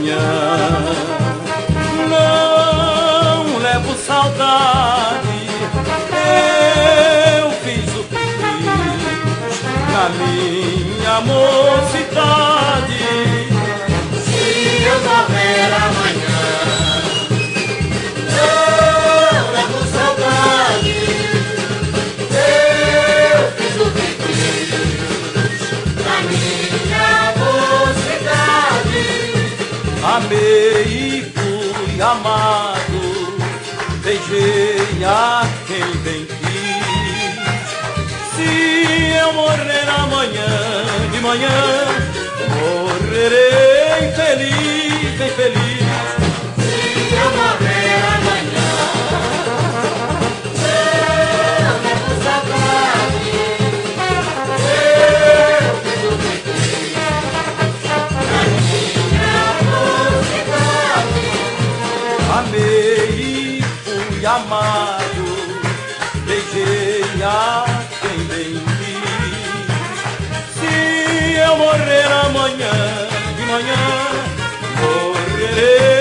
manhã. Não levo saudade, eu fiz o que fiz na minha mocidade. Se eu morrer amanhã, não levo saudade, eu fiz o que quis na minha mocidade. Amei e fui amado, beijei a quem bem quis. Se eu morrer amanhã, de manhã, morrerei feliz, bem feliz. Se eu morrer amanhã, eu levo saudade, eu fiz o que quis na minha mocidade. Amei e fui amado, beijei a quem bem quis. Se eu morrer amanhã, de manhã, morrerei